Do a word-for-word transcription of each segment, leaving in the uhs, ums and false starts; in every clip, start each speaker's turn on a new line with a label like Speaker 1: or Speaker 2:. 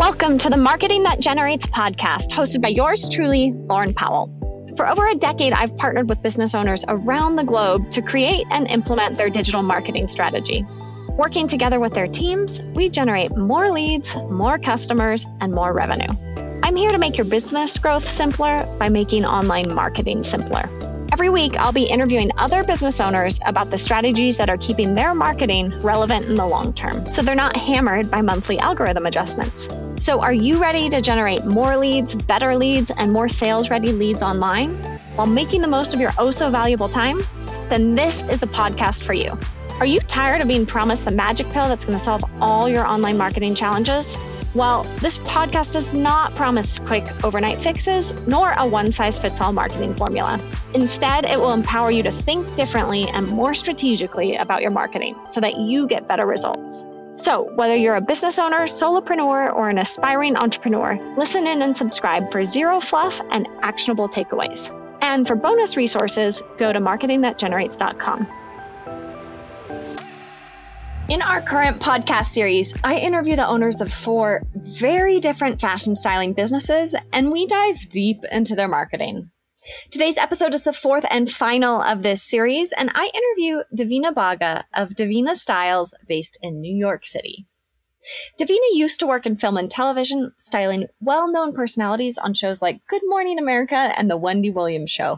Speaker 1: Welcome to the Marketing That Generates podcast, hosted by yours truly, Lauren Powell. For over a decade, I've partnered with business owners around the globe to create and implement their digital marketing strategy. Working together with their teams, we generate more leads, more customers, and more revenue. I'm here to make your business growth simpler by making online marketing simpler. Every week, I'll be interviewing other business owners about the strategies that are keeping their marketing relevant in the long term, so they're not hammered by monthly algorithm adjustments. So are you ready to generate more leads, better leads, and more sales-ready leads online while making the most of your oh-so-valuable time? Then this is the podcast for you. Are you tired of being promised the magic pill that's going to solve all your online marketing challenges? Well, this podcast does not promise quick overnight fixes, nor a one-size-fits-all marketing formula. Instead, it will empower you to think differently and more strategically about your marketing so that you get better results. So whether you're a business owner, solopreneur, or an aspiring entrepreneur, listen in and subscribe for zero fluff and actionable takeaways. And for bonus resources, go to marketing that generates dot com. In our current podcast series, I interview the owners of four very different fashion styling businesses, and we dive deep into their marketing. Today's episode is the fourth and final of this series, and I interview Davina Baga of Davina Styles, based in New York City. Davina used to work in film and television, styling well-known personalities on shows like Good Morning America and The Wendy Williams Show.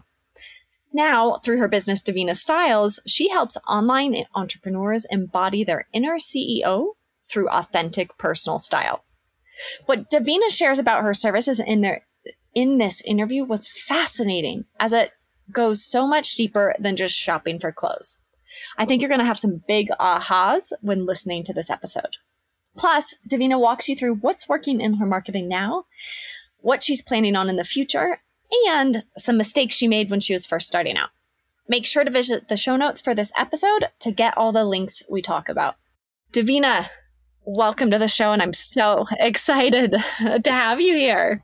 Speaker 1: Now, through her business, Davina Styles, she helps online entrepreneurs embody their inner C E O through authentic personal style. What Davina shares about her services in their in this interview was fascinating, as it goes so much deeper than just shopping for clothes. I think you're going to have some big ahas when listening to this episode. Plus, Davina walks you through what's working in her marketing now, what she's planning on in the future, and some mistakes she made when she was first starting out. Make sure to visit the show notes for this episode to get all the links we talk about. Davina, welcome to the show, and I'm so excited to have you here.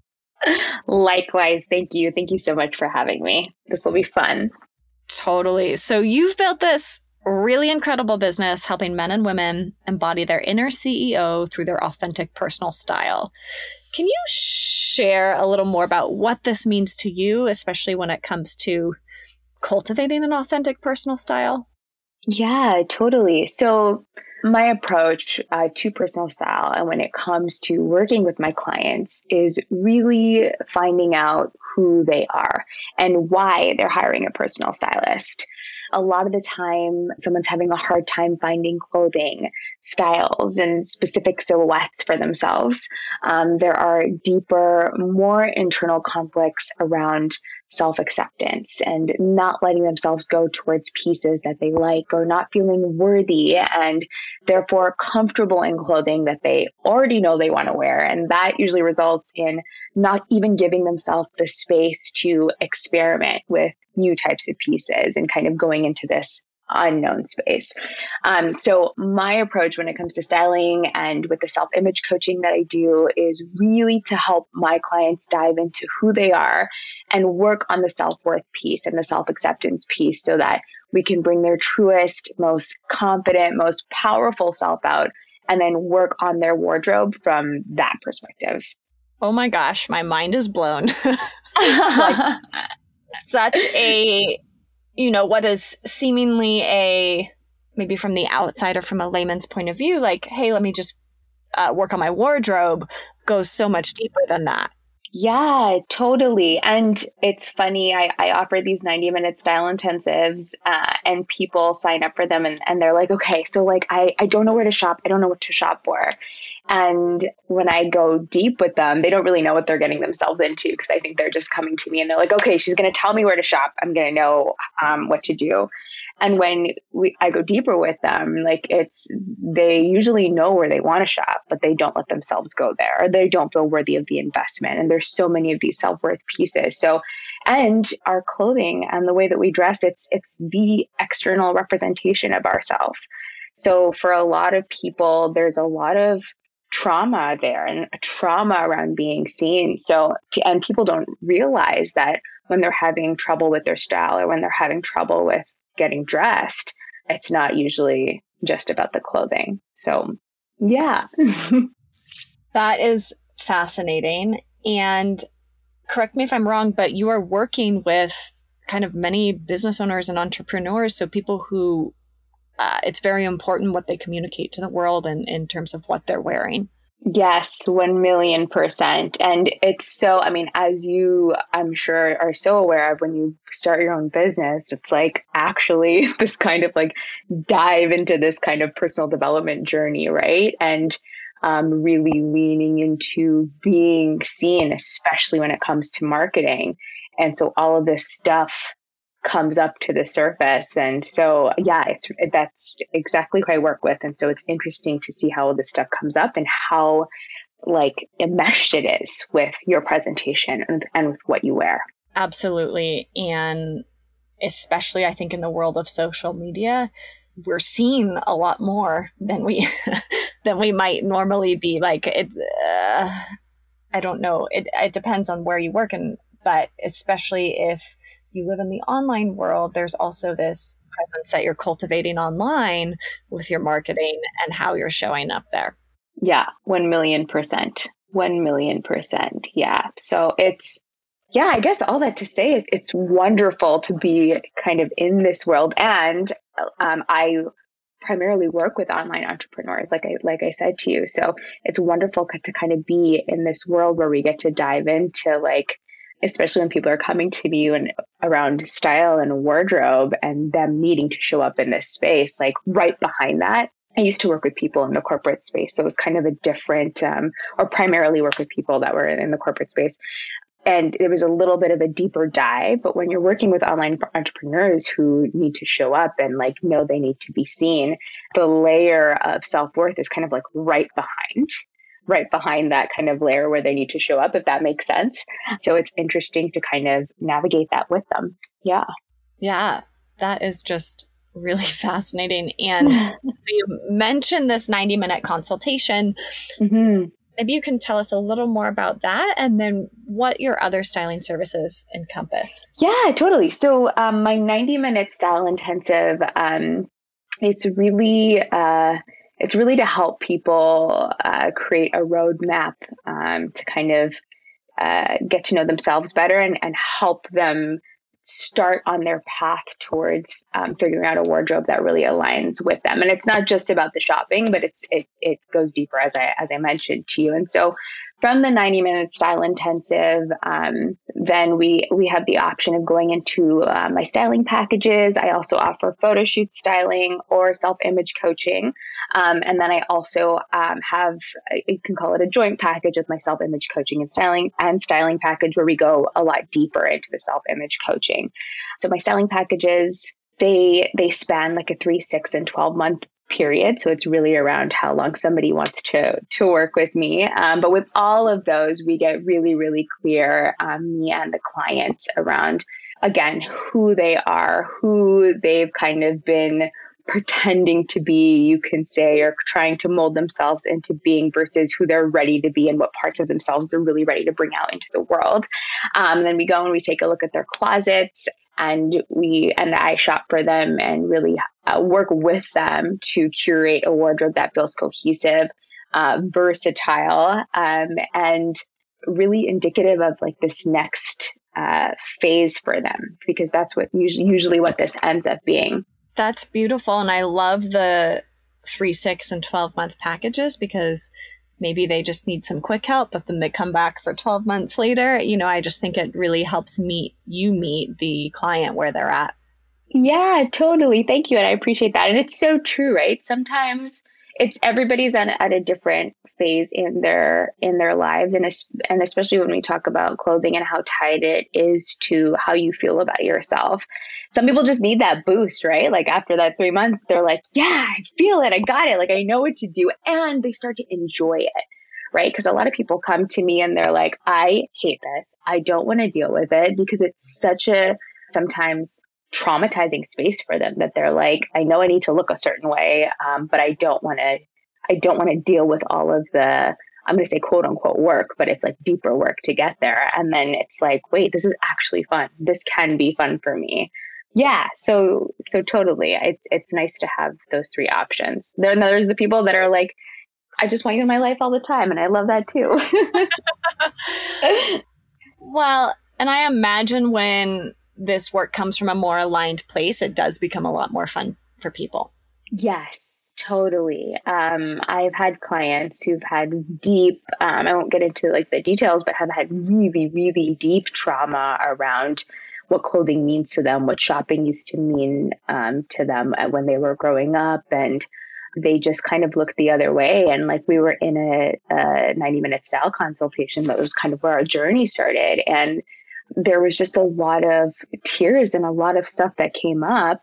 Speaker 2: Likewise. Thank you. Thank you so much for having me. This will be fun.
Speaker 1: Totally. So you've built this really incredible business helping men and women embody their inner C E O through their authentic personal style. Can you share a little more about what this means to you, especially when it comes to cultivating an authentic personal style?
Speaker 2: Yeah, totally. So my approach uh, to personal style, and when it comes to working with my clients, is really finding out who they are and why they're hiring a personal stylist. A lot of the time, someone's having a hard time finding clothing styles and specific silhouettes for themselves. Um, there are deeper, more internal conflicts around self-acceptance and not letting themselves go towards pieces that they like, or not feeling worthy and therefore comfortable in clothing that they already know they want to wear. And that usually results in not even giving themselves the space to experiment with new types of pieces and kind of going into this unknown space. Um, so my approach when it comes to styling and with the self-image coaching that I do is really to help my clients dive into who they are and work on the self-worth piece and the self-acceptance piece so that we can bring their truest, most confident, most powerful self out and then work on their wardrobe from that perspective.
Speaker 1: Oh my gosh, my mind is blown. Like, such a, you know, what is seemingly a, maybe from the outside or from a layman's point of view, like, hey, let me just uh, work on my wardrobe, goes so much deeper than that.
Speaker 2: Yeah, totally. And it's funny, I, I offer these ninety minute style intensives uh, and people sign up for them and, and they're like, okay, so like, I, I don't know where to shop. I don't know what to shop for. And when I go deep with them, they don't really know what they're getting themselves into because I think they're just coming to me and they're like, okay, she's going to tell me where to shop. I'm going to know um, what to do. And when we, I go deeper with them, like it's, they usually know where they want to shop, but they don't let themselves go there, or they don't feel worthy of the investment. And there's so many of these self-worth pieces. So, and our clothing and the way that we dress, it's, it's the external representation of ourselves. So for a lot of people, there's a lot of trauma there and a trauma around being seen. So, and people don't realize that when they're having trouble with their style or when they're having trouble with getting dressed, it's not usually just about the clothing. So, yeah.
Speaker 1: That is fascinating. And correct me if I'm wrong, but you are working with kind of many business owners and entrepreneurs. So people who uh, it's very important what they communicate to the world and in terms of what they're wearing.
Speaker 2: Yes, one million percent. And it's so, I mean, as you, I'm sure, are so aware of when you start your own business, it's like actually this kind of like dive into this kind of personal development journey, right? And um, really leaning into being seen, especially when it comes to marketing. And so all of this stuff comes up to the surface. And so, yeah, it's that's exactly who I work with. And so it's interesting to see how all this stuff comes up and how like enmeshed it is with your presentation and, and with what you wear.
Speaker 1: Absolutely. And especially, I think in the world of social media, we're seeing a lot more than we than we might normally be. Like it, uh, I don't know. It it depends on where you work, and but especially if you live in the online world, there's also this presence that you're cultivating online with your marketing and how you're showing up there.
Speaker 2: Yeah, one million percent. one million percent. Yeah. So it's, yeah, I guess all that to say, it's, it's wonderful to be kind of in this world. And um, I primarily work with online entrepreneurs, like I, like I said to you. So it's wonderful to kind of be in this world where we get to dive into like, especially when people are coming to you and around style and wardrobe and them needing to show up in this space, like right behind that. I used to work with people in the corporate space. So it was kind of a different, um, or primarily work with people that were in the corporate space. And it was a little bit of a deeper dive. But when you're working with online entrepreneurs who need to show up and like know they need to be seen, the layer of self-worth is kind of like right behind. right behind that kind of layer where they need to show up, if that makes sense. So it's interesting to kind of navigate that with them. Yeah.
Speaker 1: Yeah, that is just really fascinating. And so you mentioned this ninety minute consultation. Mm-hmm. Maybe you can tell us a little more about that and then what your other styling services encompass.
Speaker 2: Yeah, totally. So um, my ninety minute style intensive, um, it's really, uh, It's really to help people uh, create a roadmap um, to kind of uh, get to know themselves better and, and help them start on their path towards um, figuring out a wardrobe that really aligns with them. And it's not just about the shopping, but it's it it goes deeper, as I as I mentioned to you. And so from the ninety minute style intensive, um, then we we have the option of going into uh, my styling packages. I also offer photo shoot styling or self-image coaching. Um, and then I also um, have, you can call it a joint package with my self-image coaching and styling and styling package where we go a lot deeper into the self-image coaching. So my styling packages, they they span like a three, six, and twelve month period. So it's really around how long somebody wants to to work with me. Um, but with all of those, we get really, really clear, um, me and the client, around, again, who they are, who they've kind of been pretending to be, you can say, or trying to mold themselves into being versus who they're ready to be and what parts of themselves they're really ready to bring out into the world. Um, and then we go and we take a look at their closets, and we and I shop for them and really uh, work with them to curate a wardrobe that feels cohesive, uh, versatile, um, and really indicative of like this next uh, phase for them, because that's what usually, usually what this ends up being.
Speaker 1: That's beautiful. And I love the three, six, and twelve month packages, because maybe they just need some quick help, but then they come back for twelve months later. You know, I just think it really helps meet you meet the client where they're at.
Speaker 2: Yeah, totally. Thank you. And I appreciate that. And it's so true, right? Sometimes it's everybody's on, at a different phase in their in their lives. And, and especially when we talk about clothing and how tied it is to how you feel about yourself. Some people just need that boost, right? Like after that three months, they're like, yeah, I feel it. I got it. Like, I know what to do. And they start to enjoy it, right? Because a lot of people come to me and they're like, I hate this. I don't want to deal with it, because it's such a sometimes traumatizing space for them that they're like, I know I need to look a certain way, um, but I don't want to, I don't want to deal with all of the, I'm going to say quote unquote work, but it's like deeper work to get there. And then it's like, wait, this is actually fun. This can be fun for me. Yeah. So, so totally. It's, it's nice to have those three options. Then there's the people that are like, I just want you in my life all the time. And I love that too.
Speaker 1: Well, and I imagine when this work comes from a more aligned place, it does become a lot more fun for people.
Speaker 2: Yes, totally. Um, I've had clients who've had deep, um, I won't get into like the details, but have had really, really deep trauma around what clothing means to them, what shopping used to mean um, to them when they were growing up. And they just kind of looked the other way. And like we were in a, a ninety minute style consultation, that was kind of where our journey started. And there was just a lot of tears and a lot of stuff that came up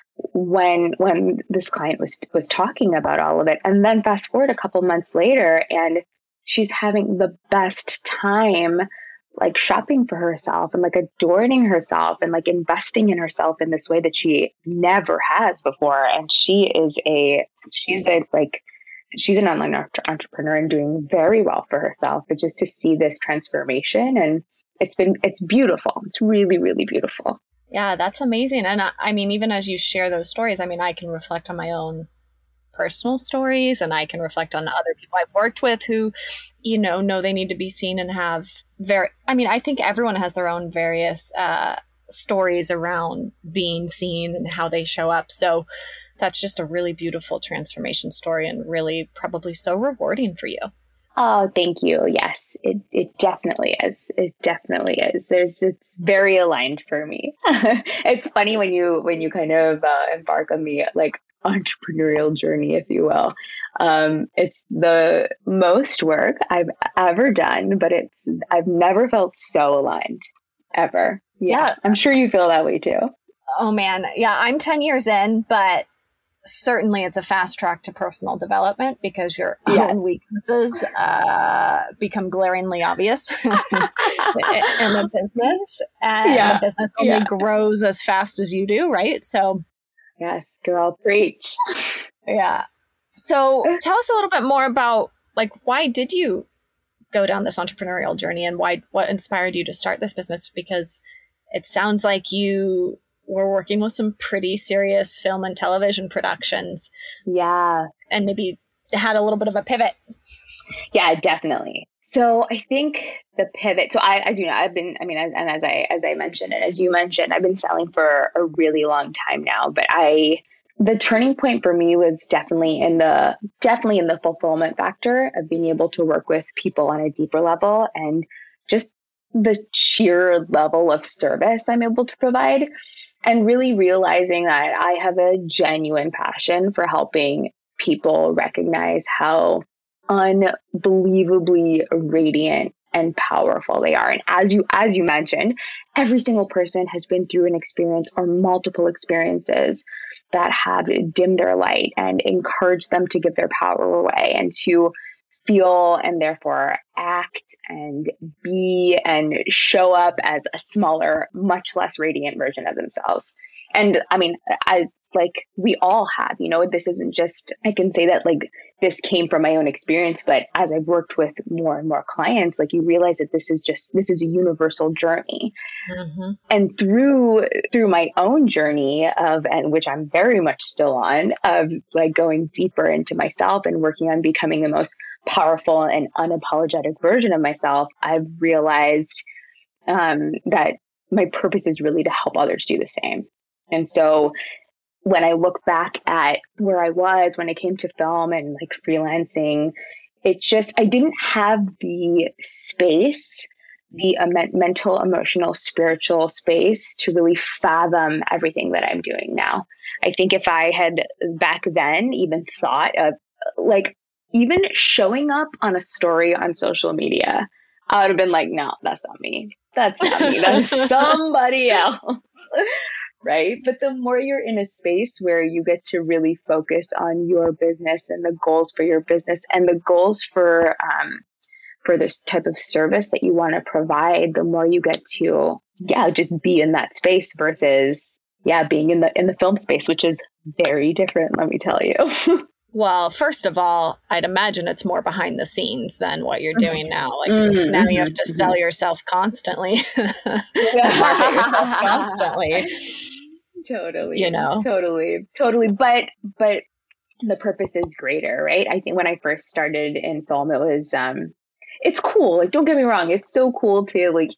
Speaker 2: when when this client was was talking about all of it. And then fast forward a couple months later, and she's having the best time like shopping for herself and like adorning herself and like investing in herself in this way that she never has before. And she is a she's a like she's an online entrepreneur and doing very well for herself. But just to see this transformation, and it's been it's beautiful. It's really, really beautiful.
Speaker 1: Yeah, that's amazing. And I, I mean, even as you share those stories, I mean, I can reflect on my own personal stories, and I can reflect on other people I've worked with who, you know, know they need to be seen and have very, I mean, I think everyone has their own various uh, stories around being seen and how they show up. So that's just a really beautiful transformation story, and really probably so rewarding for you.
Speaker 2: Oh, thank you. Yes, it it definitely is. It definitely is. There's it's very aligned for me. It's funny when you when you kind of uh, embark on the like entrepreneurial journey, if you will. Um, it's the most work I've ever done, but it's I've never felt so aligned ever. Yeah, yeah. I'm sure you feel that way too.
Speaker 1: Oh man, yeah. I'm ten years in, but certainly it's a fast track to personal development, because your yeah. own weaknesses uh, become glaringly obvious in the business, and yeah. the business only yeah. grows as fast as you do, right? So
Speaker 2: yes, girl, preach.
Speaker 1: Yeah. So tell us a little bit more about like, why did you go down this entrepreneurial journey, and why, what inspired you to start this business? Because it sounds like you we're working with some pretty serious film and television productions.
Speaker 2: Yeah.
Speaker 1: And maybe had a little bit of a pivot.
Speaker 2: Yeah, definitely. So I think the pivot, so I, as you know, I've been, I mean, as, and as I, as I mentioned, and as you mentioned, I've been selling for a really long time now, but I, the turning point for me was definitely in the, definitely in the fulfillment factor of being able to work with people on a deeper level, and just the sheer level of service I'm able to provide. And really realizing that I have a genuine passion for helping people recognize how unbelievably radiant and powerful they are. And as you as you mentioned, every single person has been through an experience or multiple experiences that have dimmed their light and encouraged them to give their power away and to feel and therefore act and be and show up as a smaller, much less radiant version of themselves. And I mean, as like we all have, you know, this isn't just, I can say that like this came from my own experience, but as I've worked with more and more clients, like you realize that this is just, this is a universal journey. Mm-hmm. And through, through my own journey of, and which I'm very much still on, of like going deeper into myself and working on becoming the most powerful and unapologetic version of myself, I've realized um, that my purpose is really to help others do the same. And so when I look back at where I was when it came to film and like freelancing, it just, I didn't have the space, the um, mental, emotional, spiritual space to really fathom everything that I'm doing now. I think if I had back then even thought of like even showing up on a story on social media, I would have been like, no, that's not me. That's not me. That's somebody else. Right. But the more you're in a space where you get to really focus on your business and the goals for your business and the goals for um, for this type of service that you want to provide, the more you get to, yeah, just be in that space versus, yeah, being in the in the film space, which is very different, let me tell you.
Speaker 1: Well, first of all, I'd imagine it's more behind the scenes than what you're doing now. Like mm-hmm. now you have to sell yourself constantly, market yourself constantly.
Speaker 2: Totally.
Speaker 1: You know,
Speaker 2: totally, totally. But, but the purpose is greater, right? I think when I first started in film, it was, um, it's cool. Like, don't get me wrong. It's so cool to like,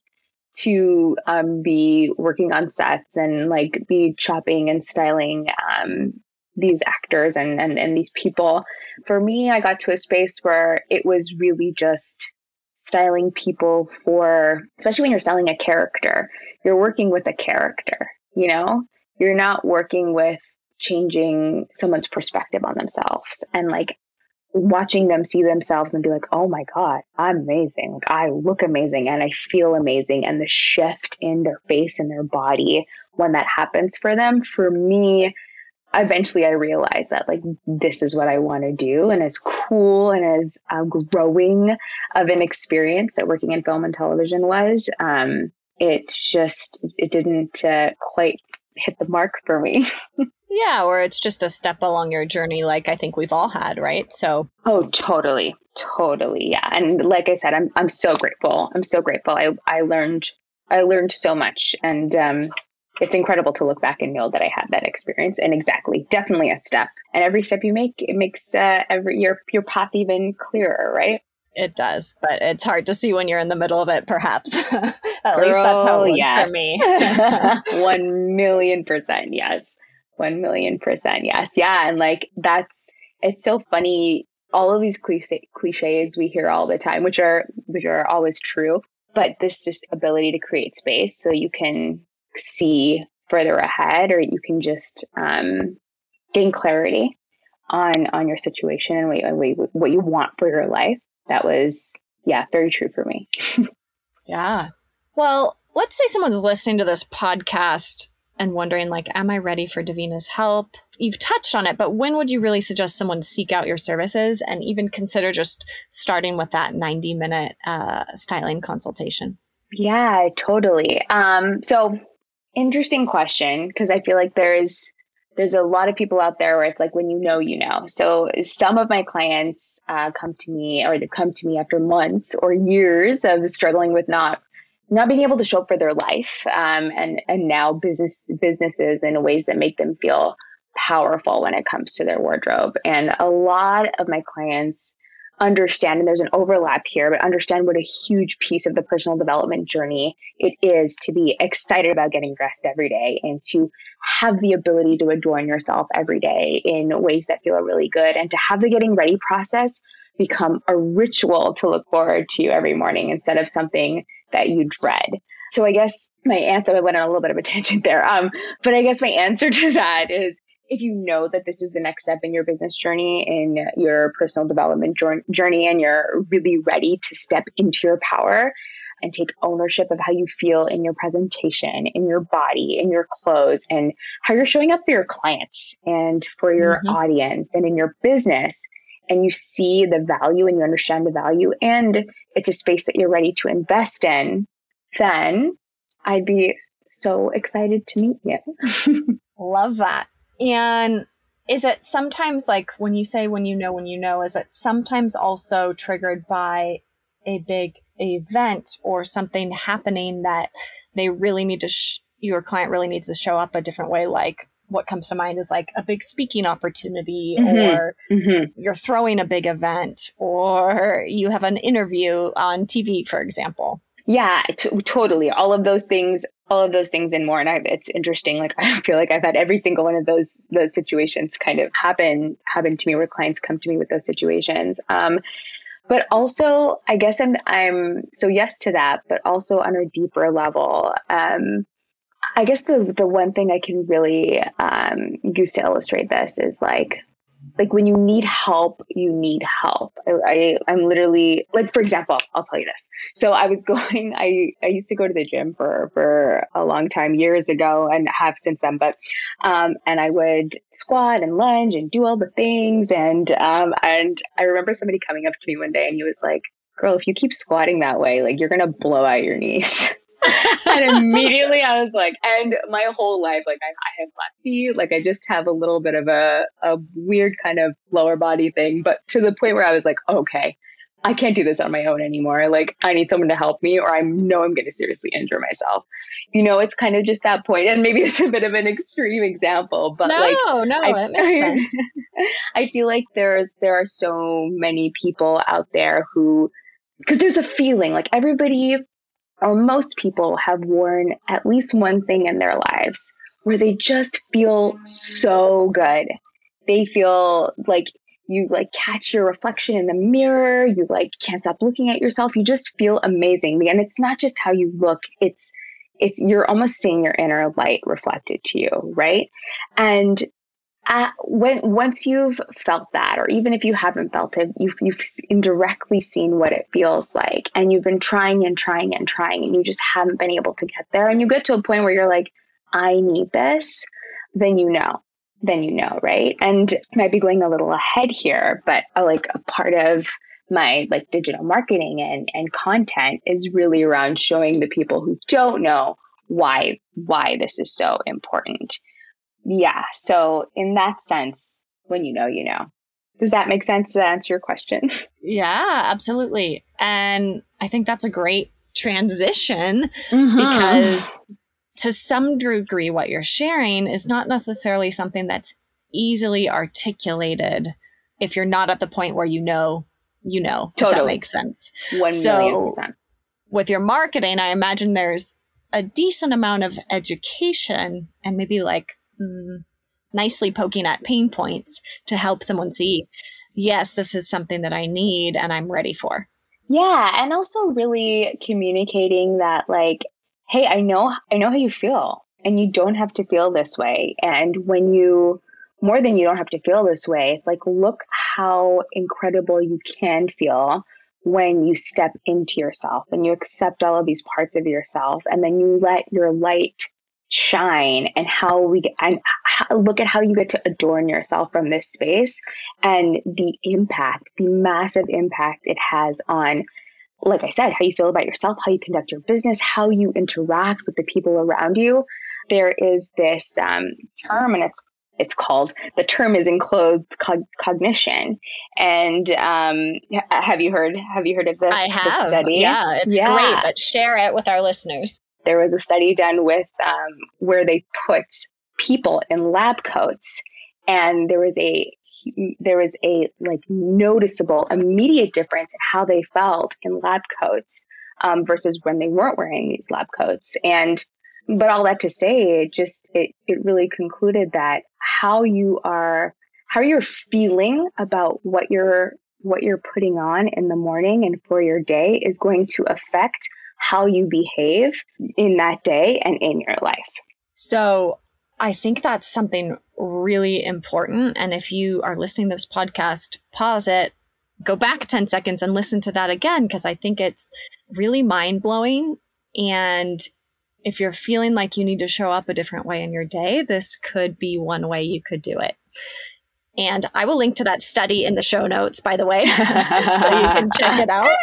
Speaker 2: to um, be working on sets and like be chopping and styling um, these actors and, and, and these people. For me, I got to a space where it was really just styling people for, especially when you're styling a character, you're working with a character, you know, you're not working with changing someone's perspective on themselves and like watching them see themselves and be like, oh my God, I'm amazing. Like, I look amazing and I feel amazing. And the shift in their face and their body when that happens for them, for me, eventually I realized that like, this is what I want to do. And as cool and as uh, growing of an experience that working in film and television was, um, it just, it didn't uh, quite hit the mark for me.
Speaker 1: Yeah, or it's just a step along your journey, like I think we've all had, right? So,
Speaker 2: oh, totally, totally, yeah. And like I said, I'm I'm so grateful. I'm so grateful. I I learned I learned so much, and um, it's incredible to look back and know that I had that experience. And exactly, definitely a step. And every step you make, it makes uh, every your your path even clearer, right?
Speaker 1: It does, but it's hard to see when you're in the middle of it, perhaps. At Girl, least that's how it was yes. for me.
Speaker 2: One million percent, yes. One million percent, yes. Yeah, and like that's, it's so funny. All of these cliche, cliches we hear all the time, which are which are always true, but this just ability to create space so you can see further ahead, or you can just um, gain clarity on on your situation and what, what you want for your life. That was, yeah, very true for me.
Speaker 1: Yeah. Well, let's say someone's listening to this podcast and wondering, like, am I ready for Davina's help? You've touched on it, but when would you really suggest someone seek out your services and even consider just starting with that ninety minute uh, styling consultation?
Speaker 2: Yeah, totally. Um, so interesting question, because I feel like there's there's a lot of people out there where it's like, when you know, you know. So some of my clients uh, come to me, or they come to me after months or years of struggling with not not being able to show up for their life, um, and and now business businesses in ways that make them feel powerful when it comes to their wardrobe. And a lot of my clients understand, and there's an overlap here, but understand what a huge piece of the personal development journey it is to be excited about getting dressed every day and to have the ability to adorn yourself every day in ways that feel really good, and to have the getting ready process become a ritual to look forward to every morning instead of something that you dread. So I guess my answer, I went on a little bit of a tangent there, um, but I guess my answer to that is, if you know that this is the next step in your business journey, in your personal development journey, and you're really ready to step into your power and take ownership of how you feel in your presentation, in your body, in your clothes, and how you're showing up for your clients and for your mm-hmm. audience and in your business, and you see the value and you understand the value, and it's a space that you're ready to invest in, then I'd be so excited to meet you.
Speaker 1: Love that. And is it sometimes, like when you say when you know, when you know, is it sometimes also triggered by a big event or something happening that they really need to, sh- your client really needs to show up a different way? Like what comes to mind is like a big speaking opportunity, mm-hmm. or mm-hmm. you're throwing a big event, or you have an interview on T V, for example.
Speaker 2: Yeah, t- totally. All of those things, all of those things and more. And I, it's interesting. Like, I feel like I've had every single one of those, those situations kind of happen, happen to me, where clients come to me with those situations. Um, but also, I guess I'm, I'm so yes to that, but also on a deeper level. Um, I guess the, the one thing I can really um, use to illustrate this is like, like when you need help, you need help. I, I, I'm literally, like, for example, I'll tell you this. So I was going, I, I used to go to the gym for, for a long time, years ago, and have since then, but, um, and I would squat and lunge and do all the things. And, um, and I remember somebody coming up to me one day and he was like, girl, if you keep squatting that way, like you're going to blow out your knees. And immediately I was like, and my whole life, like I, I have flat feet, like I just have a little bit of a, a weird kind of lower body thing, but to the point where I was like, okay, I can't do this on my own anymore. Like, I need someone to help me, or I know I'm going to seriously injure myself. You know, it's kind of just that point. And maybe it's a bit of an extreme example, but
Speaker 1: no,
Speaker 2: like,
Speaker 1: no,
Speaker 2: I,
Speaker 1: it makes sense.
Speaker 2: I feel like there's, there are so many people out there who, because there's a feeling like everybody or most people have worn at least one thing in their lives where they just feel so good. They feel like you like catch your reflection in the mirror. You like can't stop looking at yourself. You just feel amazing. And it's not just how you look. It's, it's, you're almost seeing your inner light reflected to you. Right. And uh, when, once you've felt that, or even if you haven't felt it, you've, you've indirectly seen what it feels like, and you've been trying and trying and trying, and you just haven't been able to get there. And you get to a point where you're like, I need this, then you know. then you know, right? And I might be going a little ahead here, but uh, like a part of my like digital marketing and, and content is really around showing the people who don't know why, why this is so important. Yeah. So in that sense, when you know, you know. Does that make sense? Does that answer your question?
Speaker 1: Yeah, absolutely. And I think that's a great transition
Speaker 2: Mm-hmm.
Speaker 1: because to some degree, what you're sharing is not necessarily something that's easily articulated if you're not at the point where you know, you know,
Speaker 2: Totally.
Speaker 1: if that makes sense.
Speaker 2: One
Speaker 1: So,
Speaker 2: million percent.
Speaker 1: With your marketing, I imagine there's a decent amount of education and maybe like mm, nicely poking at pain points to help someone see, yes, this is something that I need and I'm ready for.
Speaker 2: Yeah. And also really communicating that like, hey, I know, I know how you feel, and you don't have to feel this way. And when you, more than you don't have to feel this way, like, look how incredible you can feel when you step into yourself and you accept all of these parts of yourself, and then you let your light shine, and how we get, and how, look at how you get to adorn yourself from this space, and the impact, the massive impact it has on, like I said, how you feel about yourself, how you conduct your business, how you interact with the people around you. There is this um, term, and it's it's called, the term is enclosed cog- cognition. And um, have you heard have you heard of this,
Speaker 1: I have.
Speaker 2: this study?
Speaker 1: Yeah, it's
Speaker 2: yeah.
Speaker 1: great, but share it with our listeners.
Speaker 2: There was a study done with um, where they put people in lab coats, and there was a there was a like noticeable immediate difference in how they felt in lab coats um, versus when they weren't wearing these lab coats. And but all that to say, it just it it really concluded that how you are how you're feeling about what you're what you're putting on in the morning and for your day is going to affect how you behave in that day and in your life.
Speaker 1: So I think that's something really important. And if you are listening to this podcast, pause it, go back ten seconds and listen to that again, because I think it's really mind-blowing. And if you're feeling like you need to show up a different way in your day, this could be one way you could do it. And I will link to that study in the show notes, by the way, so you can check it out.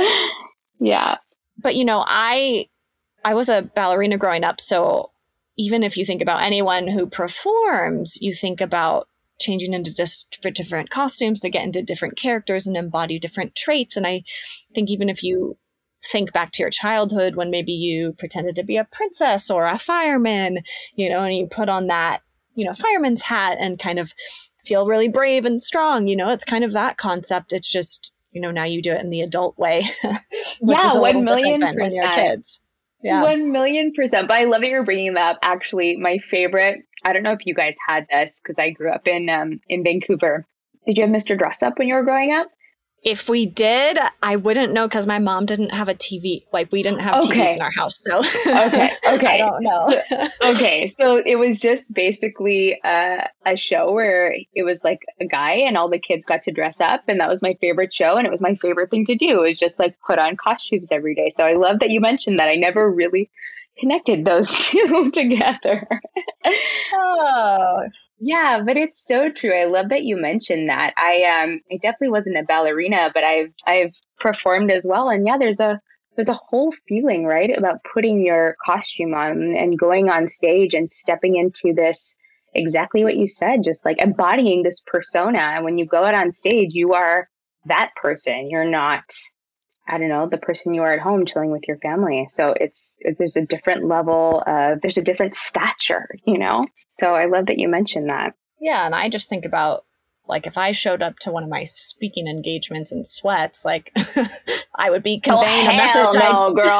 Speaker 2: Yeah.
Speaker 1: But, you know, I I was a ballerina growing up, so even if you think about anyone who performs, you think about changing into just different costumes to get into different characters and embody different traits. And I think even if you think back to your childhood when maybe you pretended to be a princess or a fireman, you know, and you put on that, you know, fireman's hat and kind of feel really brave and strong, you know, it's kind of that concept. It's just, you know, now you do it in the adult way.
Speaker 2: Yeah, one million percent.
Speaker 1: When you're kids. Yeah.
Speaker 2: One million percent. But I love that you're bringing that up. Actually, my favorite, I don't know if you guys had this because I grew up in um, in Vancouver. Did you have Mister Dress Up when you were growing up?
Speaker 1: If we did, I wouldn't know because my mom didn't have a T V. Like we didn't have
Speaker 2: okay.
Speaker 1: T Vs in our house. So
Speaker 2: okay, okay.
Speaker 1: I don't know.
Speaker 2: Okay, so it was just basically a, a show where it was like a guy and all the kids got to dress up. And that was my favorite show. And it was my favorite thing to do. It was just like put on costumes every day. So I love that you mentioned that. I never really connected those two together.
Speaker 1: Oh,
Speaker 2: yeah, but it's so true. I love that you mentioned that. I um I definitely wasn't a ballerina, but I've I've performed as well. And yeah, there's a there's a whole feeling, right, about putting your costume on and going on stage and stepping into this, exactly what you said, just like embodying this persona. And when you go out on stage, you are that person. You're not, I don't know, the person you are at home chilling with your family. So it's, there's a different level of, there's a different stature, you know? So I love that you mentioned that.
Speaker 3: Yeah. And I just think about, like, if I showed up to one of my speaking engagements in sweats, like I would be conveying
Speaker 2: oh,
Speaker 3: a message.
Speaker 2: No,
Speaker 3: I,
Speaker 2: girl.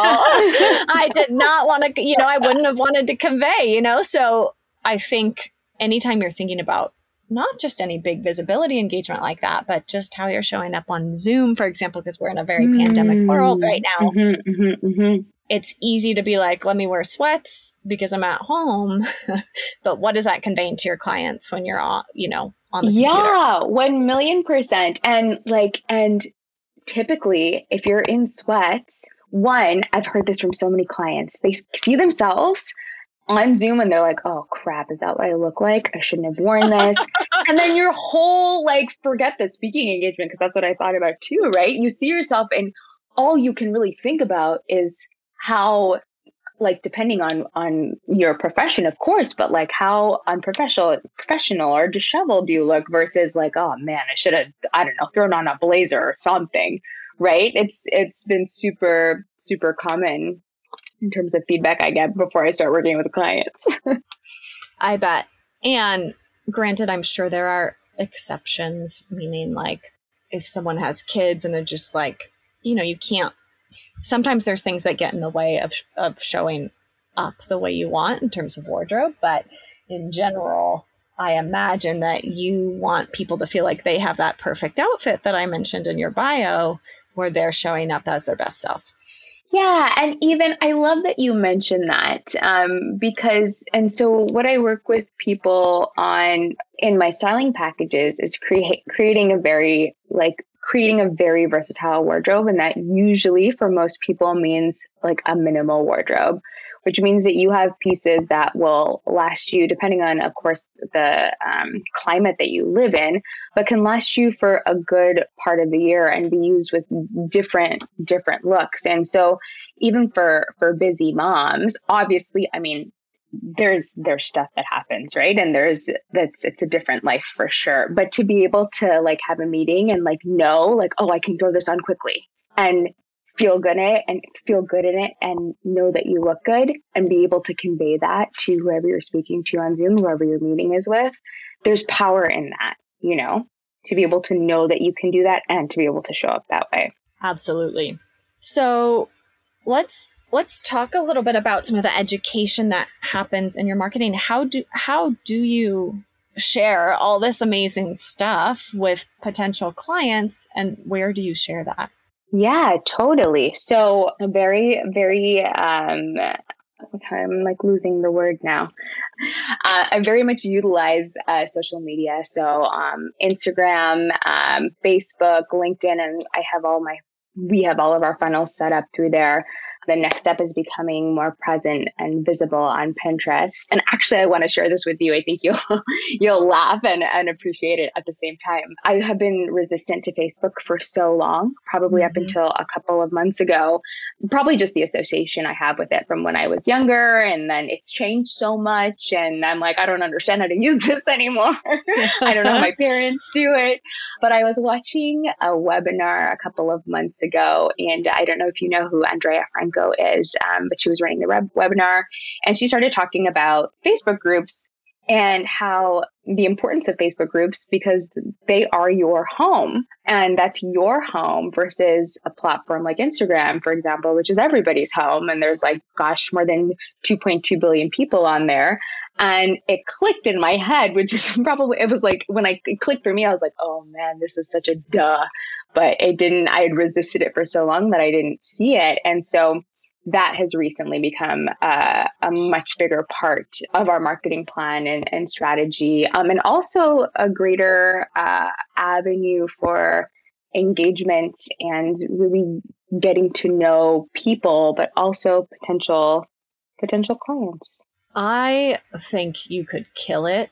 Speaker 3: I did not want to, you know, I wouldn't have wanted to convey, you know? So I think anytime you're thinking about not just any big visibility engagement like that, but just how you're showing up on Zoom, for example, because we're in a very mm. pandemic world right now.
Speaker 2: Mm-hmm, mm-hmm, mm-hmm.
Speaker 3: It's easy to be like, let me wear sweats because I'm at home. But what is that conveying to your clients when you're on, you know, on the computer?
Speaker 2: Yeah, one million percent. And like, and typically if you're in sweats, one, I've heard this from so many clients, they see themselves on Zoom and they're like, oh crap, is that what I look like? I shouldn't have worn this. And then your whole, like, forget the speaking engagement, because that's what I thought about too, right? You see yourself and all you can really think about is how, like, depending on, on your profession, of course, but like how unprofessional, professional or disheveled you look versus like, oh man, I should have, I don't know, thrown on a blazer or something, right? It's, it's been super, super common in terms of feedback I get before I start working with clients.
Speaker 3: I bet. And granted, I'm sure there are exceptions, meaning like if someone has kids and they're just like, you know, you can't, sometimes there's things that get in the way of, of showing up the way you want in terms of wardrobe. But in general, I imagine that you want people to feel like they have that perfect outfit that I mentioned in your bio where they're showing up as their best self.
Speaker 2: Yeah. And even I love that you mentioned that um, because, and so what I work with people on in my styling packages is create creating a very like creating a very versatile wardrobe. And that usually for most people means like a minimal wardrobe, which means that you have pieces that will last you, depending on, of course, the um, climate that you live in, but can last you for a good part of the year and be used with different, different looks. And so even for, for busy moms, obviously, I mean, there's, there's stuff that happens, right? And there's, that's, it's a different life for sure. But to be able to like have a meeting and like know, like, oh, I can throw this on quickly and feel good in it and feel good in it and know that you look good and be able to convey that to whoever you're speaking to on Zoom, whoever your meeting is with. There's power in that, you know, to be able to know that you can do that and to be able to show up that way.
Speaker 3: Absolutely. So let's let's talk a little bit about some of the education that happens in your marketing. How do how do you share all this amazing stuff with potential clients, and where do you share that?
Speaker 2: Yeah, totally. So very, very, um, I'm like losing the word now. Uh, I very much utilize uh, social media. So um, Instagram, um, Facebook, LinkedIn, and I have all my, we have all of our funnels set up through there. The next step is becoming more present and visible on Pinterest. And actually, I want to share this with you. I think you'll you'll laugh and, and appreciate it at the same time. I have been resistant to Facebook for so long, probably mm-hmm. up until a couple of months ago. Probably just the association I have with it from when I was younger. And then it's changed so much. And I'm like, I don't understand how to use this anymore. I don't know how my parents do it. But I was watching a webinar a couple of months ago. And I don't know if you know who Andrea Franco is, um, but she was running the web- webinar and she started talking about Facebook groups and how the importance of Facebook groups because they are your home and that's your home versus a platform like Instagram, for example, which is everybody's home. And there's like, gosh, more than two point two billion people on there. And it clicked in my head, which is probably, it was like, when I it clicked for me, I was like, oh man, this is such a duh. But it didn't, I had resisted it for so long that I didn't see it. And so that has recently become uh, a much bigger part of our marketing plan and, and strategy, um, and also a greater uh, avenue for engagement and really getting to know people, but also potential potential clients.
Speaker 3: I think you could kill it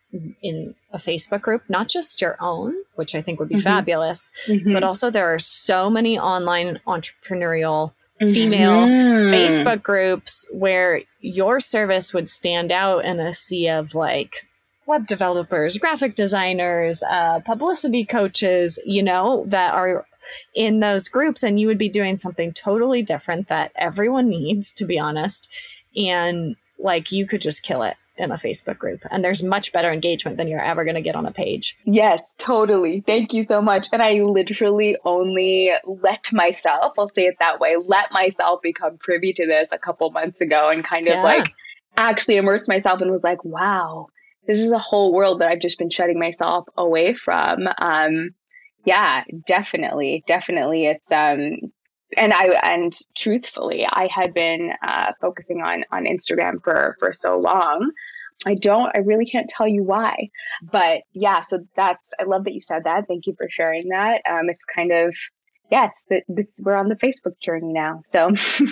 Speaker 3: in a Facebook group, not just your own, which I think would be mm-hmm. fabulous, mm-hmm. but also there are so many online entrepreneurial female mm-hmm. Facebook groups where your service would stand out in a sea of like web developers, graphic designers, uh, publicity coaches, you know, that are in those groups, and you would be doing something totally different that everyone needs, to be honest. And like, you could just kill it in a Facebook group, and there's much better engagement than you're ever going to get on a page.
Speaker 2: Yes, totally. Thank you so much. And I literally only let myself, I'll say it that way, let myself become privy to this a couple months ago, and kind of yeah. like actually immerse myself and was like, wow, this is a whole world that I've just been shutting myself away from. Um, Yeah, definitely. Definitely. It's, um, and I, and truthfully, I had been, uh, focusing on, on Instagram for, for so long. I don't, I really can't tell you why, but yeah, so that's, I love that you said that. Thank you for sharing that. Um, it's kind of, yeah, it's the, it's, we're on the Facebook journey now. So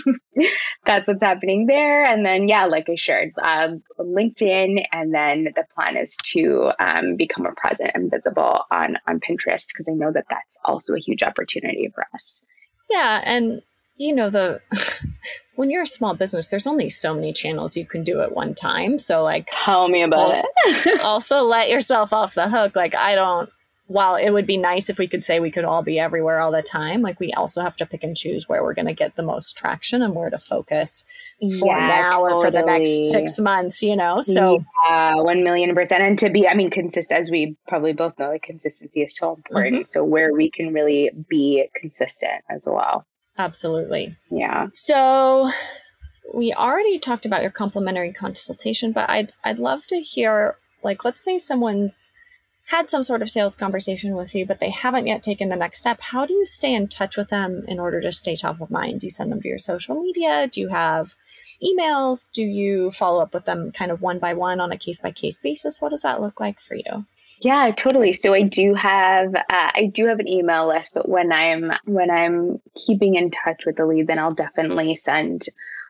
Speaker 2: that's what's happening there. And then, yeah, like I shared, um, LinkedIn. And then the plan is to um, become a present and visible on, on Pinterest, because I know that that's also a huge opportunity for us.
Speaker 3: Yeah. And, you know, the when you're a small business, there's only so many channels you can do at one time. So like,
Speaker 2: tell me about
Speaker 3: well,
Speaker 2: it.
Speaker 3: Also let yourself off the hook. Like, I don't, while it would be nice if we could say we could all be everywhere all the time, like, we also have to pick and choose where we're going to get the most traction and where to focus for
Speaker 2: yeah,
Speaker 3: now
Speaker 2: totally.
Speaker 3: or for the next six months, you know? So
Speaker 2: yeah, one million percent. And to be, I mean, consistent, as we probably both know, like, consistency is so important. Mm-hmm. So where we can really be consistent as well.
Speaker 3: Absolutely.
Speaker 2: Yeah.
Speaker 3: So we already talked about your complimentary consultation, but I'd, I'd love to hear, like, let's say someone's had some sort of sales conversation with you, but they haven't yet taken the next step. How do you stay in touch with them in order to stay top of mind? Do you send them to your social media? Do you have emails? Do you follow up with them kind of one by one on a case by case basis? What does that look like for you?
Speaker 2: Yeah, totally. So I do have uh, I do have an email list, but when I'm when I'm keeping in touch with the lead, then I'll definitely send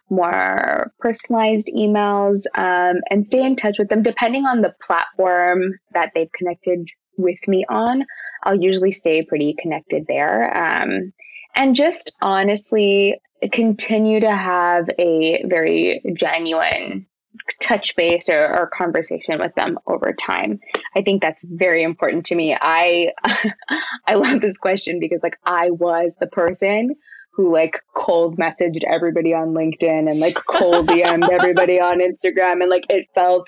Speaker 2: more personalized emails um, and stay in touch with them depending on the platform that they've connected with me on. I'll usually stay pretty connected there. Um, and just honestly continue to have a very genuine touch base or, or conversation with them over time. I think that's very important to me. I I love this question because like I was the person who like cold messaged everybody on LinkedIn and like cold D M'd everybody on Instagram. And like, it felt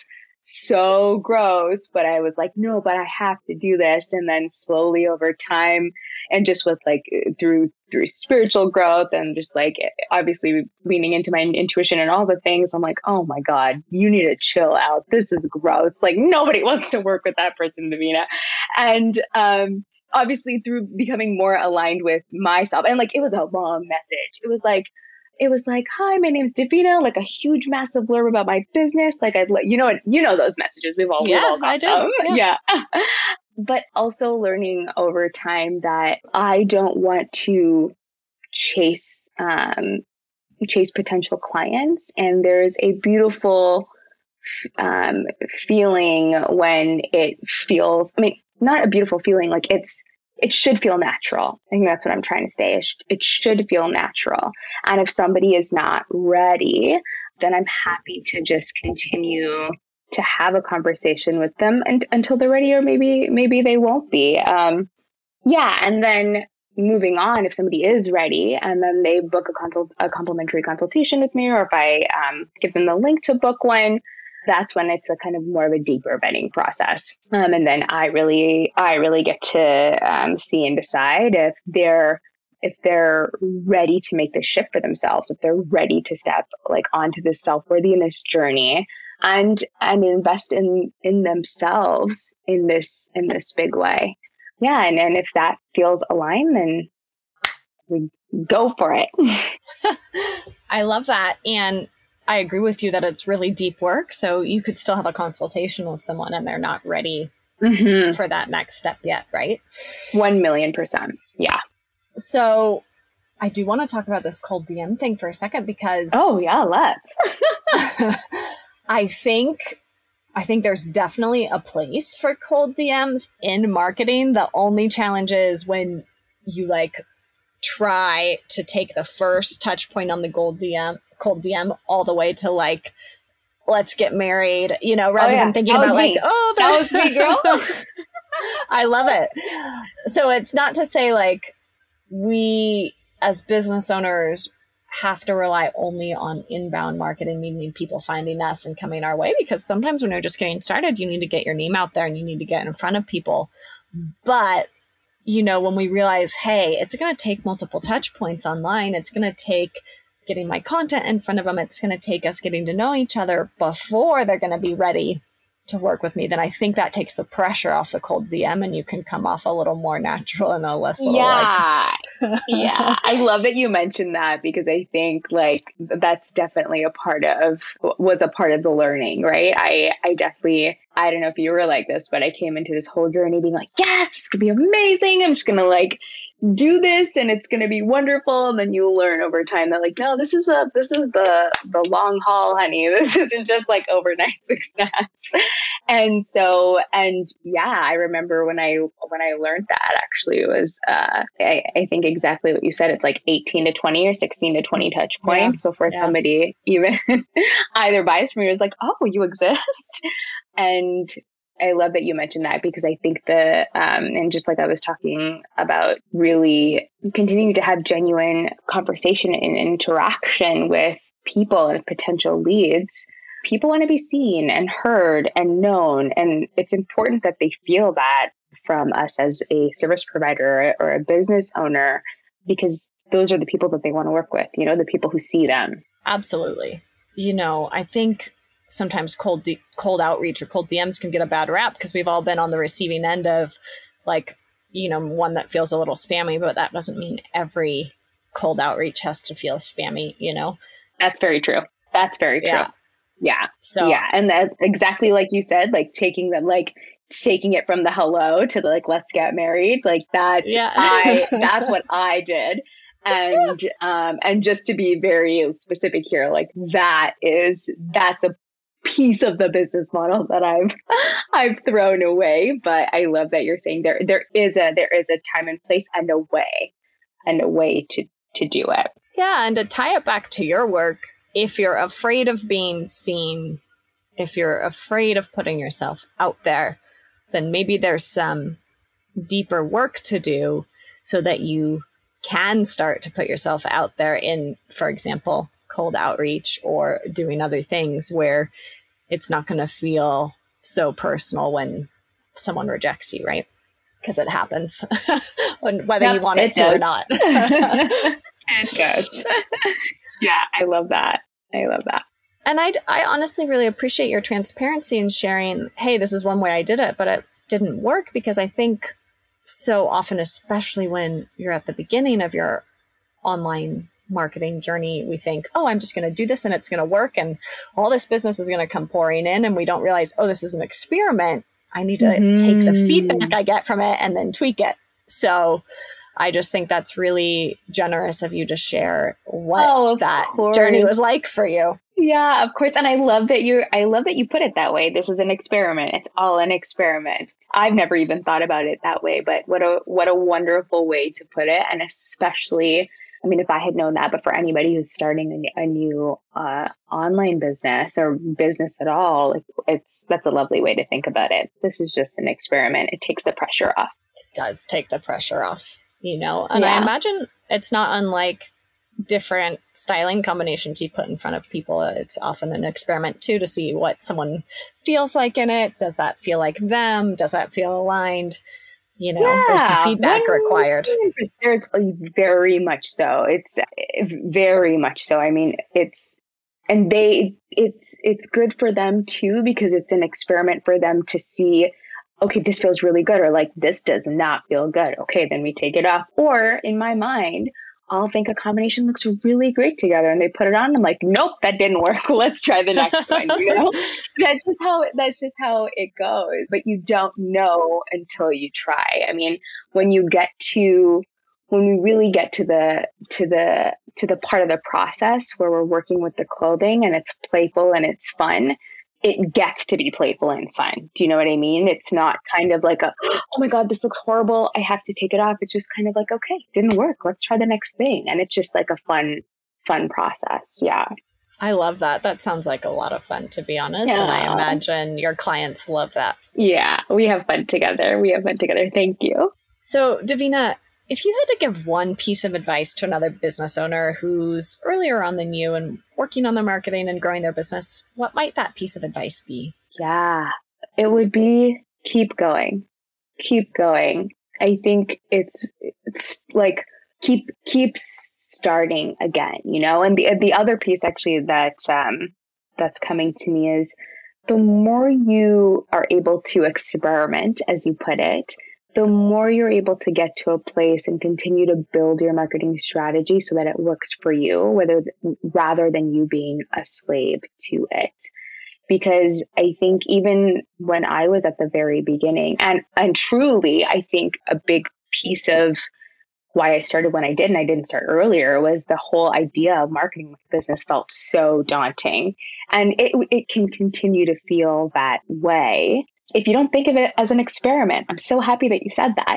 Speaker 2: so gross, but I was like, no, but I have to do this. And then slowly over time and just with like through, through spiritual growth and just like, obviously leaning into my intuition and all the things, I'm like, oh my God, you need to chill out. This is gross. Like nobody wants to work with that person, Davina. And, um, obviously through becoming more aligned with myself. And like, it was a long message. It was like, it was like, hi, my name's Davina, like a huge, massive blurb about my business. Like I'd let, you know, you know, those messages we've all,
Speaker 3: yeah,
Speaker 2: we've all got
Speaker 3: I do.
Speaker 2: them.
Speaker 3: Yeah.
Speaker 2: yeah. But also learning over time that I don't want to chase, um, chase potential clients. And there's a beautiful, um, feeling when it feels, I mean, not a beautiful feeling, like it's, it should feel natural. I think that's what I'm trying to say. It, sh- it should feel natural. And if somebody is not ready, then I'm happy to just continue to have a conversation with them and, until they're ready, or maybe, maybe they won't be. Um, yeah. And then moving on, if somebody is ready and then they book a consult, a complimentary consultation with me, or if I um, give them the link to book one, that's when it's a kind of more of a deeper vetting process. Um, and then I really, I really get to um, see and decide if they're, if they're ready to make this shift for themselves, if they're ready to step like onto this self-worthiness journey and, and invest in, in themselves in this, in this big way. Yeah. And, and if that feels aligned, then we go for it.
Speaker 3: I love that. And I agree with you that it's really deep work. So you could still have a consultation with someone and they're not ready mm-hmm. for that next step yet, right?
Speaker 2: One million percent. Yeah.
Speaker 3: So I do want to talk about this cold D M thing for a second because...
Speaker 2: Oh, yeah, let's.
Speaker 3: I think, I think there's definitely a place for cold D Ms in marketing. The only challenge is when you like try to take the first touch point on the gold D M cold D M all the way to like let's get married, you know, rather
Speaker 2: oh, yeah.
Speaker 3: than thinking
Speaker 2: that
Speaker 3: about like,
Speaker 2: me.
Speaker 3: oh,
Speaker 2: that was me, girl.
Speaker 3: I love it. So it's not to say like we as business owners have to rely only on inbound marketing, meaning people finding us and coming our way, because sometimes when you're just getting started, you need to get your name out there and you need to get in front of people. But, you know, when we realize, hey, it's going to take multiple touch points online, it's going to take getting my content in front of them, it's going to take us getting to know each other before they're going to be ready to work with me, then I think that takes the pressure off the cold D M and you can come off a little more natural and a less little
Speaker 2: yeah
Speaker 3: like...
Speaker 2: yeah I love that you mentioned that, because I think like that's definitely a part of was a part of the learning, right? I I definitely I don't know if you were like this, but I came into this whole journey being like, yes, it's gonna be amazing, I'm just gonna like do this and it's gonna be wonderful. And then you learn over time that like, no, this is a this is the the long haul, honey. This isn't just like overnight success. And so, and yeah, I remember when I when I learned that, actually it was uh I, I think exactly what you said. It's like eighteen to twenty or sixteen to twenty touch points yeah. before yeah. somebody even either buys from you is like, oh, you exist. And I love that you mentioned that, because I think the, um, and just like I was talking about, really continuing to have genuine conversation and interaction with people and potential leads. People want to be seen and heard and known. And it's important that they feel that from us as a service provider or a business owner, because those are the people that they want to work with, you know, the people who see them.
Speaker 3: Absolutely. You know, I think sometimes cold D- cold outreach or cold D Ms can get a bad rap because we've all been on the receiving end of like, you know, one that feels a little spammy, but that doesn't mean every cold outreach has to feel spammy, you know?
Speaker 2: That's very true. That's very true.
Speaker 3: Yeah.
Speaker 2: Yeah.
Speaker 3: So,
Speaker 2: yeah. And that's exactly like you said, like taking them, like taking it from the hello to the, like, let's get married. Like that's,
Speaker 3: yeah.
Speaker 2: I, that's what I did. And, um, and just to be very specific here, like that is, that's a piece of the business model that I've, I've thrown away. But I love that you're saying there, there is a, there is a time and place and a way and a way to, to do it.
Speaker 3: Yeah. And to tie it back to your work, if you're afraid of being seen, if you're afraid of putting yourself out there, then maybe there's some deeper work to do so that you can start to put yourself out there in, for example, cold outreach or doing other things where it's not going to feel so personal when someone rejects you, right? Because it happens, whether yep, you want it, it to or not.
Speaker 2: It does. Yeah, I love that. I love that.
Speaker 3: And I, I honestly really appreciate your transparency in sharing, hey, this is one way I did it, but it didn't work, because I think so often, especially when you're at the beginning of your online marketing journey, we think, oh, I'm just going to do this and it's going to work and all this business is going to come pouring in. And we don't realize, oh, this is an experiment. I need to mm-hmm. take the feedback I get from it and then tweak it. So I just think that's really generous of you to share what oh, that course. journey was like for you.
Speaker 2: Yeah, of course. And I love that you're, I love that you put it that way. This is an experiment. It's all an experiment. I've never even thought about it that way, but what a, what a wonderful way to put it. And especially, I mean, if I had known that, but for anybody who's starting a, a new uh, online business or business at all, it's, that's a lovely way to think about it. This is just an experiment. It takes the pressure off.
Speaker 3: It does take the pressure off. You know, and
Speaker 2: yeah.
Speaker 3: I imagine it's not unlike different styling combinations you put in front of people. It's often an experiment too, to see what someone feels like in it. Does that feel like them? Does that feel aligned? You know, yeah. there's some feedback One, required.
Speaker 2: There's very much so. It's very much so. I mean, it's, and they, it's, it's good for them too, because it's an experiment for them to see, okay, this feels really good, or like, this does not feel good. Okay, then we take it off. Or in my mind, I'll think a combination looks really great together and they put it on. And I'm like, nope, that didn't work. Let's try the next one. You know, that's just how, that's just how it goes. But you don't know until you try. I mean, when you get to, when we really get to the, to the, to the part of the process where we're working with the clothing and it's playful and it's fun, it gets to be playful and fun. Do you know what I mean? It's not kind of like a, oh my God, this looks horrible, I have to take it off. It's just kind of like, okay, didn't work, let's try the next thing. And it's just like a fun, fun process. Yeah.
Speaker 3: I love that. That sounds like a lot of fun, to be honest.
Speaker 2: Yeah.
Speaker 3: And I imagine your clients love that.
Speaker 2: Yeah, we have fun together. We have fun together. Thank you.
Speaker 3: So, Davina, if you had to give one piece of advice to another business owner who's earlier on than you and working on their marketing and growing their business, what might that piece of advice be?
Speaker 2: Yeah, it would be keep going. Keep going. I think it's it's like keep keep starting again, you know? And the the other piece actually that um that's coming to me is the more you are able to experiment, as you put it, the more you're able to get to a place and continue to build your marketing strategy so that it works for you, whether rather than you being a slave to it. Because I think even when I was at the very beginning, and, and truly, I think a big piece of why I started when I did, and I didn't start earlier, was the whole idea of marketing my business felt so daunting. And it it can continue to feel that way if you don't think of it as an experiment. I'm so happy that you said that.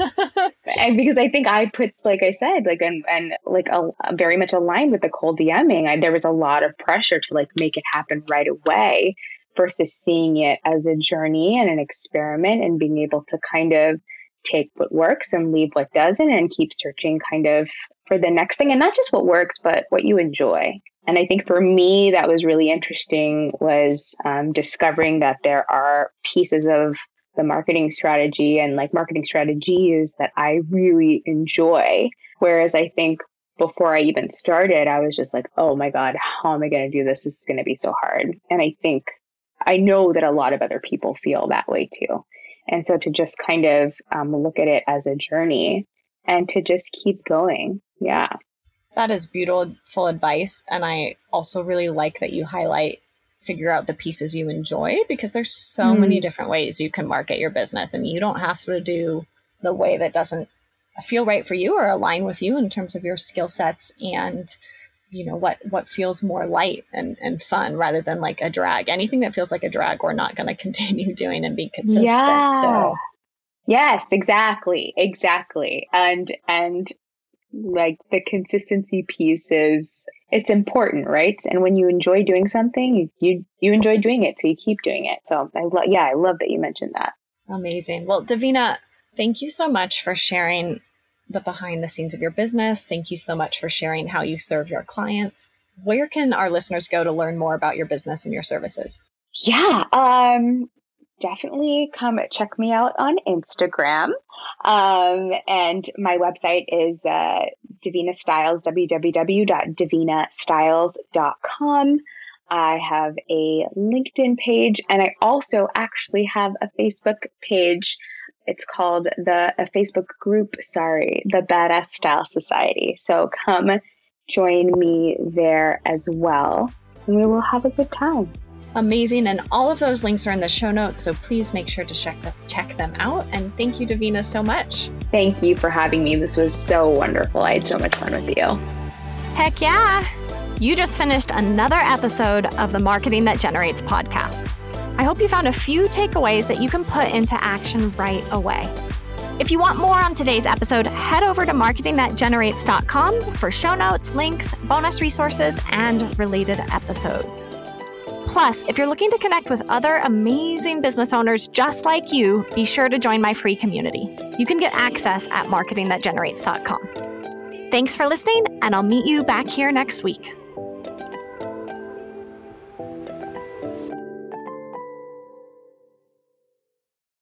Speaker 2: And because I think I put, like I said, like, and, and like a, a very much aligned with the cold DMing, I, there was a lot of pressure to like make it happen right away versus seeing it as a journey and an experiment and being able to kind of take what works and leave what doesn't and keep searching kind of for the next thing. And not just what works, but what you enjoy. And I think for me, that was really interesting was um, discovering that there are pieces of the marketing strategy and like marketing strategies that I really enjoy. Whereas I think before I even started, I was just like, oh my God, how am I going to do this? This is going to be so hard. And I think I know that a lot of other people feel that way too. And so to just kind of um, look at it as a journey and to just keep going. Yeah.
Speaker 3: That is beautiful advice. And I also really like that you highlight, figure out the pieces you enjoy, because there's so mm. many different ways you can market your business. And you don't have to do the way that doesn't feel right for you or align with you in terms of your skill sets and, you know, what, what feels more light and, and fun rather than like a drag. Anything that feels like a drag, we're not going to continue doing and be consistent.
Speaker 2: Yeah.
Speaker 3: So
Speaker 2: yes, exactly. Exactly. And, and like the consistency piece is, it's important, right? And when you enjoy doing something, you, you enjoy doing it. So you keep doing it. So I love, yeah, I love that you mentioned that.
Speaker 3: Amazing. Well, Davina, thank you so much for sharing the behind the scenes of your business. Thank you so much for sharing how you serve your clients. Where can our listeners go to learn more about your business and your services?
Speaker 2: Yeah, um, definitely come check me out on Instagram. Um, and my website is uh, Davina Styles, w w w dot davina styles dot com. I have a LinkedIn page, and I also actually have a Facebook page. It's called the a Facebook group, sorry, the Badass Style Society. So come join me there as well, and we will have a good time.
Speaker 3: Amazing. And all of those links are in the show notes, so please make sure to check, the, check them out. And thank you, Davina, so much.
Speaker 2: Thank you for having me. This was so wonderful. I had so much fun with you.
Speaker 1: Heck yeah! You just finished another episode of the Marketing That Generates podcast. I hope you found a few takeaways that you can put into action right away. If you want more on today's episode, head over to marketing that generates dot com for show notes, links, bonus resources, and related episodes. Plus, if you're looking to connect with other amazing business owners just like you, be sure to join my free community. You can get access at marketing that generates dot com. Thanks for listening, and I'll meet you back here next week.